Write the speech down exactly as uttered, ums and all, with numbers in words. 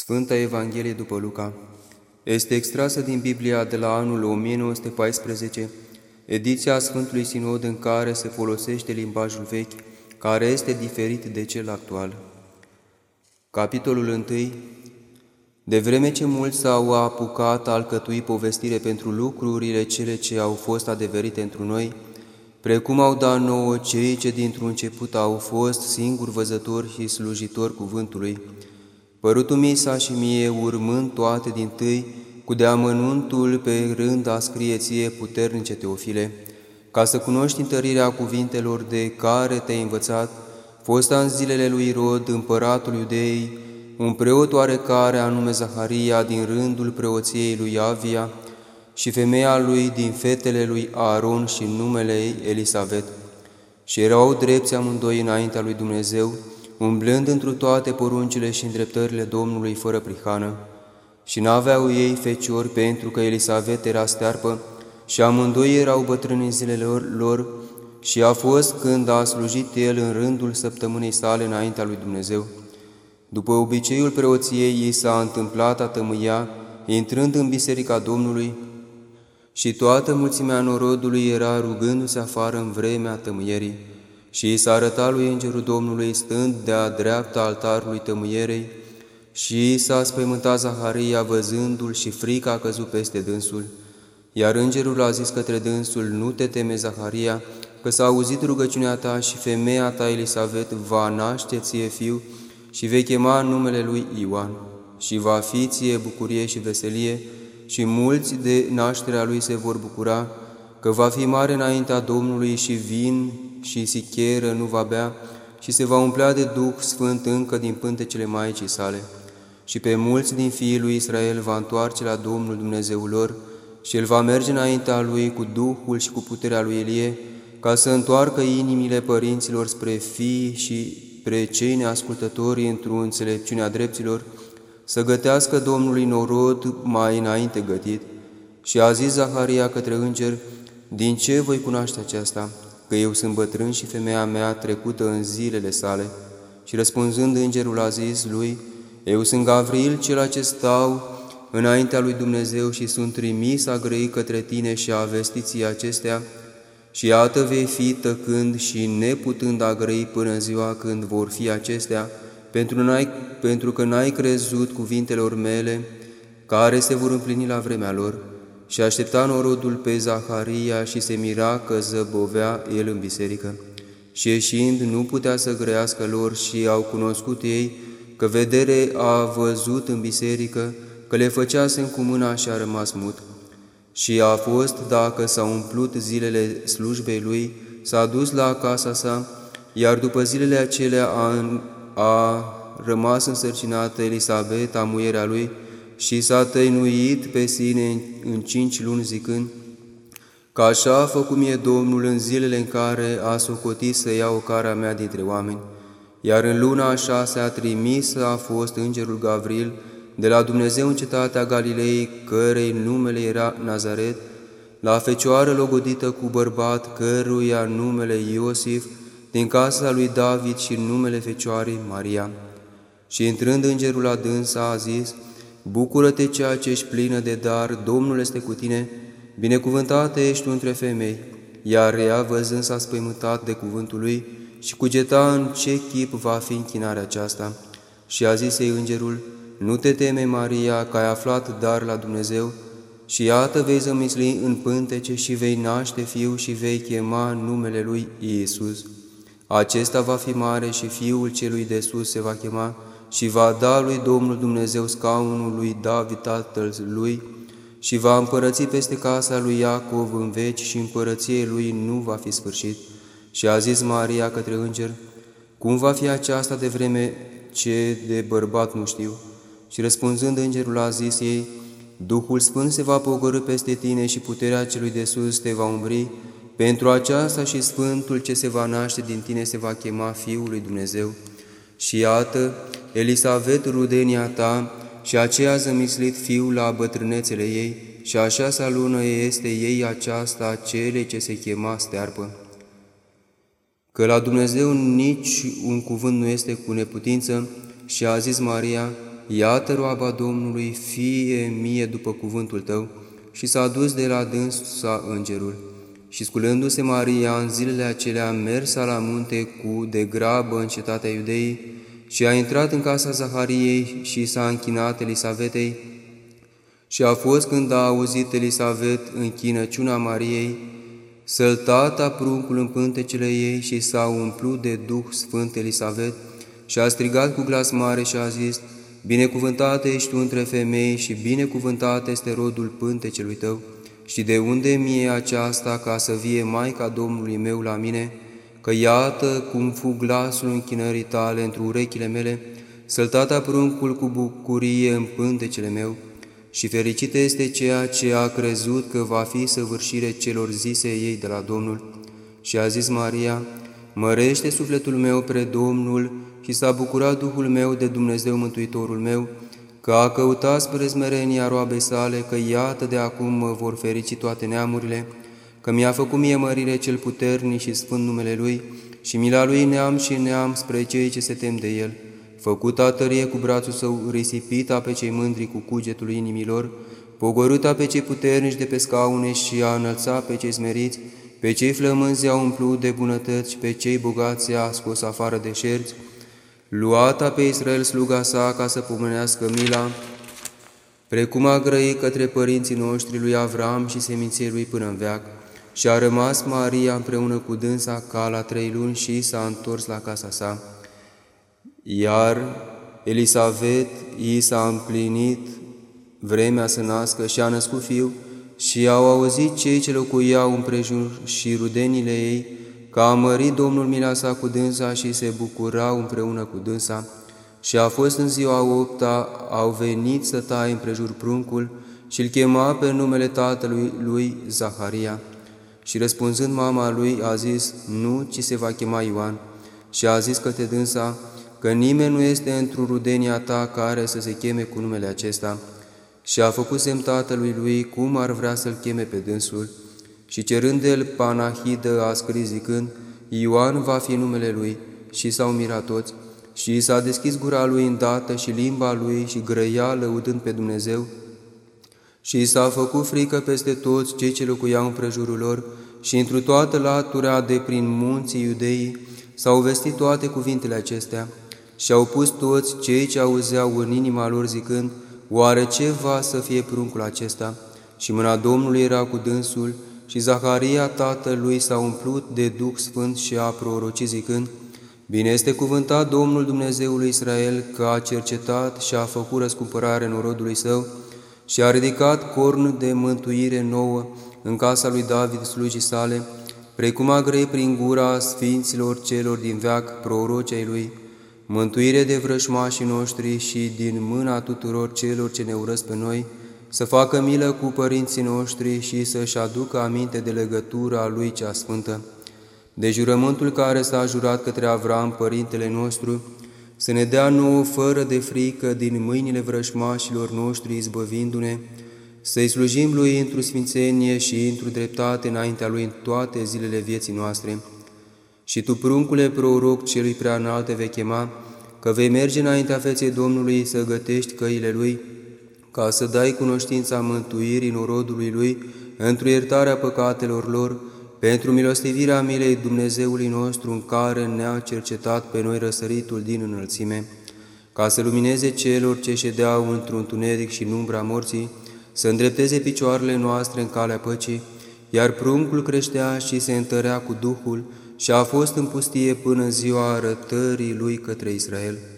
Sfânta Evanghelie după Luca este extrasă din Biblia de la anul o mie nouă sute paisprezece, ediția Sfântului Sinod în care se folosește limbajul vechi, care este diferit de cel actual. Capitolul unu. De vreme ce mulți s-au apucat a alcătui povestire pentru lucrurile cele ce au fost adeverite întru noi, precum au dat nouă cei ce dintr-un început au fost singuri văzători și slujitori cuvântului, părutu-mi sa și mie, urmând toate dintâi, cu deamănuntul pe rând a scrie ție, puternice Teofile, ca să cunoști întărirea cuvintelor de care te-ai învățat, fosta în zilele lui Irod, împăratul Iudeii, un preot oarecare anume Zaharia din rândul preoției lui Avia și femeia lui din fetele lui Aaron și numele ei Elisabet. Și erau drepți amândoi înaintea lui Dumnezeu, umblând întru toate poruncile și îndreptările Domnului fără prihană. Și n-aveau ei feciori, pentru că Elisabet era stearpă și amândoi erau bătrâni în zilele lor, și a fost când a slujit el în rândul săptămânii sale înaintea lui Dumnezeu. După obiceiul preoției, i s-a întâmplat a tămâia, intrând în biserica Domnului, și toată mulțimea norodului era rugându-se afară în vremea tămâierii. Și i s-a arătat lui Îngerul Domnului, stând de-a dreapta altarului tămâierei, și i s-a spăimântat Zaharia văzându-l, și frica a căzut peste dânsul. Iar Îngerul a zis către dânsul: nu te teme, Zaharia, că s-a auzit rugăciunea ta și femeia ta Elisabet va naște ție fiu și vei chema numele lui Ioan. Și va fi ție bucurie și veselie, și mulți de nașterea lui se vor bucura, că va fi mare înaintea Domnului și vin și sicheră nu va bea, și se va umplea de Duh Sfânt încă din pântecele Maicii sale. Și pe mulți din fiii lui Israel va întoarce la Domnul Dumnezeul lor, și el va merge înaintea lui cu Duhul și cu puterea lui Elie, ca să întoarcă inimile părinților spre fii și spre cei neascultători într-o înțelepciunea drepților, să gătească Domnului norod mai înainte gătit. Și a zis Zaharia către înger: din ce voi cunoaște aceasta? Că eu sunt bătrân și femeia mea trecută în zilele sale. Și răspunzând îngerul a zis lui: eu sunt Gavril, cel ce stau înaintea lui Dumnezeu și sunt trimis a grăi către tine și a vestiții acestea, și iată vei fi tăcând și neputând a grăi până în ziua când vor fi acestea, pentru, n-ai, pentru că n-ai crezut cuvintelor mele, care se vor împlini la vremea lor. Și aștepta norodul pe Zaharia și se mira că zăbovea el în biserică. Și ieșind nu putea să grăiască lor, și au cunoscut ei că vedere a văzut în biserică, că le făceasem cu mâna și a rămas mut. Și a fost, dacă s-au umplut zilele slujbei lui, s-a dus la casa sa, iar după zilele acelea a, a rămas însărcinată Elisabeta, muierea lui, și s-a tăinuit pe sine în, în cinci luni, zicând: că așa a făcut mie Domnul în zilele în care a socotit să ia ocara mea dintre oameni. Iar în luna a șasea trimisă a fost îngerul Gavril de la Dumnezeu în cetatea Galilei, cărei numele era Nazaret, la fecioară logodită cu bărbat, căruia numele Iosif, din casa lui David, și numele fecioarei Maria. Și intrând îngerul la dânsa a zis: bucură-te, ceea ce ești plină de dar, Domnul este cu tine, binecuvântată ești tu între femei. Iar ea, văzând, s-a spăimântat de cuvântul lui și cugeta în ce chip va fi închinarea aceasta. Și a zis ei îngerul: nu te teme, Maria, că ai aflat dar la Dumnezeu, și iată vei zămisli în pântece și vei naște fiu și vei chema numele lui Iisus. Acesta va fi mare și Fiul celui de sus se va chema, și va da lui Domnul Dumnezeu scaunul lui David tatăl lui, și va împărăți peste casa lui Iacov în veci, și împărăției lui nu va fi sfârșit. Și a zis Maria către înger: cum va fi aceasta de vreme ce de bărbat nu știu? Și răspunzând îngerul a zis ei: Duhul Sfânt se va pogorî peste tine și puterea celui de sus te va umbri. Pentru aceasta și Sfântul ce se va naște din tine se va chema Fiul lui Dumnezeu. Și iată, Elisabet, rudenia ta, și aceea a zămislit fiul la bătrânețele ei, și a șasea lună este ei aceasta cele ce se chema stearpă. Că la Dumnezeu nici un cuvânt nu este cu neputință, și a zis Maria: iată roaba Domnului, fie mie după cuvântul tău, și s-a dus de la dânsa îngerul. Și sculându-se Maria în zilele acelea, mersa la munte cu de grabă în cetatea Iudeii și a intrat în casa Zahariei și s-a închinat Elisavetei. Și a fost când a auzit Elisavet închinăciunea Mariei, săltata pruncul în pântecele ei și s-a umplut de Duh Sfânt Elisavet și a strigat cu glas mare și a zis: Binecuvântată ești tu între femei și binecuvântat este rodul pântecelui tău. Și de unde mie aceasta ca să vie Maica Domnului meu la mine? Că iată cum fu glasul închinării tale într urechile mele, săltata pruncul cu bucurie în pântecele meu. Și fericită este ceea ce a crezut că va fi săvârșire celor zise ei de la Domnul. Și a zis Maria: Mărește sufletul meu pre Domnul și s-a bucurat Duhul meu de Dumnezeu Mântuitorul meu, că a căutat spre smerenia roabei sale, că iată de acum mă vor ferici toate neamurile, că mi-a făcut mie mărire cel puternic și sfânt numele Lui, și mila Lui neam și neam spre cei ce se tem de El. Făcuta tărie cu brațul său, risipita pe cei mândri cu cugetul inimilor, pogorâta pe cei puternici de pe scaune și a înălțat pe cei smeriți, pe cei flămânzi a umplut de bunătăți și pe cei bogați a scos afară de șerți, luata pe Israel sluga sa ca să pomenească mila, precum a grăit către părinții noștri lui Avram și seminției lui până în veac. Și a rămas Maria împreună cu dânsa ca la trei luni și s-a întors la casa sa. Iar Elisavet i s-a împlinit vremea să nască și a născut fiu, și au auzit cei ce locuiau împrejur și rudenile ei că a mărit Domnul mila sa cu dânsa și se bucurau împreună cu dânsa. Și a fost în ziua a opta, au venit să taie împrejur pruncul și îl chema pe numele tatălui lui Zaharia. Și răspunzând mama lui a zis: Nu, ci se va chema Ioan. Și a zis către dânsa că nimeni nu este într-o rudenia ta care să se cheme cu numele acesta. Și a făcut semn tatălui lui cum ar vrea să-l cheme pe dânsul. Și cerând el panahidă a scris zicând: Ioan va fi numele lui. Și s-au mirat toți. Și i s-a deschis gura lui îndată și limba lui și grăia lăudând pe Dumnezeu. Și i s-a făcut frică peste toți cei ce locuiau împrejurul lor și întru toată latura de prin munții Iudeii s-au vestit toate cuvintele acestea. Și au pus toți cei ce auzeau în inima lor zicând: Oare ce va să fie pruncul acesta? Și mâna Domnului era cu dânsul și Zaharia tatălui s-a umplut de Duh Sfânt și a prorocit zicând: Bine este cuvântat Domnul Dumnezeului Israel, că a cercetat și a făcut răscumpărare în rodului său și a ridicat corn de mântuire nouă în casa lui David slujii sale, precum a grăit prin gura sfinților celor din veac prorocii lui, mântuire de vrășmașii noștri și din mâna tuturor celor ce ne urăsc pe noi, să facă milă cu părinții noștri și să-și aducă aminte de legătura lui cea sfântă, de jurământul care s-a jurat către Avram, părintele nostru, să ne dea nouă fără de frică din mâinile vrășmașilor noștri, izbăvindu-ne, să-i slujim lui într-o sfințenie și într-o dreptate înaintea lui în toate zilele vieții noastre. Și tu, pruncule proroc celui prea înalt, te vei chema, că vei merge înaintea feței Domnului să gătești căile lui, ca să dai cunoștința mântuirii norodului lui, într-o iertarea păcatelor lor, pentru milostivirea milei Dumnezeului nostru, în care ne-a cercetat pe noi răsăritul din înălțime, ca să lumineze celor ce ședeau într-un tuneric și în umbra morții, să îndrepteze picioarele noastre în calea păcii, iar pruncul creștea și se întărea cu Duhul și a fost în pustie până în ziua arătării lui către Israel.